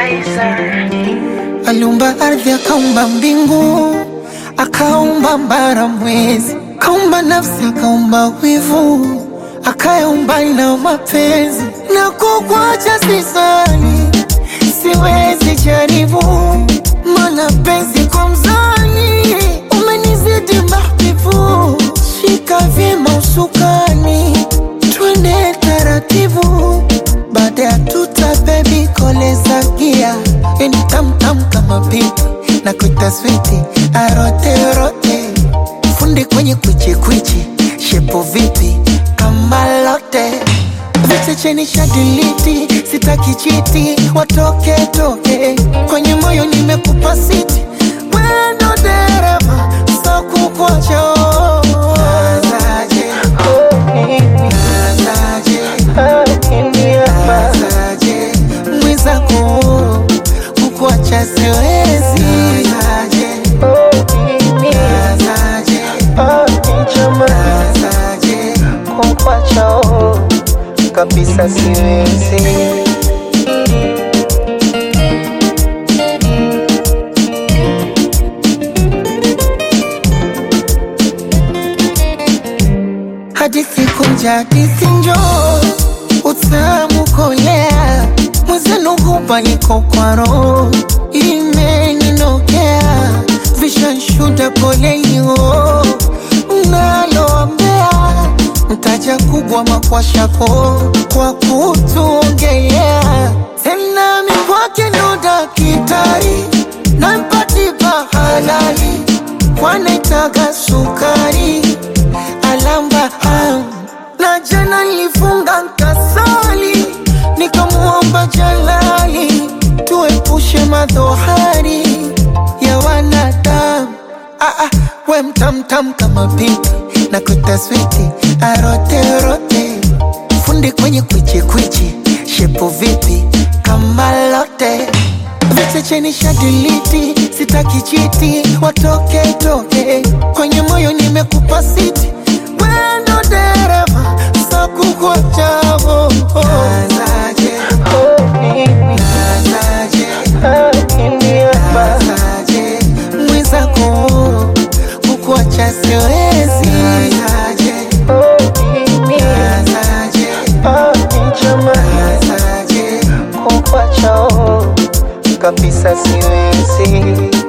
Aliumba ardhi, akaumba mbingu, akaumba mbara mwezi, akaumba nafsi, akaumba wivu, akaumba na mapenzi. Na kukuacha sisani, siwezi jaribu, mana penzi kwa mzani umenizidi mahbibu. Shika vyema usukani, twende taratibu, baada ya tuta baby koleza gia. Eni tam tam kama pipi, na kuita switi arote rote, fundi kwenye kwichi kwichi, shepo vipi kama lote. Vichecheni shadiliti, sitaki chiti, watoke toke, kwenye moyo nimekupa siti, wendo dereva, so kukuacha. Kukuacha siwezi, kukuacha kabisa siwezi. Hadithi kunja, hadithi njoo, utamu kolea, mwezenu hupa niko kwa roho, imeninokea, vishanshuda polelio, unaloambea, mtaja kubwa makwashako, kwa kutuongelea, tena mikwake ndo dakitari, na mpatipa halali, wanaitaga sukari, alamba na jana nilifunga nkasali, nikamuomba Jalali, tuepushe madhohari ya wanadamu. We mtamtam kama pipi, na kuita switi arote rote, fundi kwenye kwichi kwichi, shepo vipi kama lote. Vichecheni shadiliti, sitaki chiti, watoke toke, kwenye moyo nimekupa siti, wendo dereva, so kukuacha. Mwizako kukuacha siwezi, kukuacha kabisa siwezi.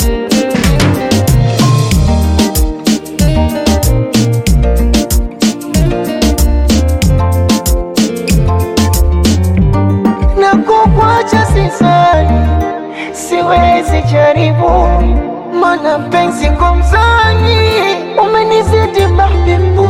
Kukuacha sisani, siwezi jaribu, mana penzi kwa mzani umenizidi mahbibu.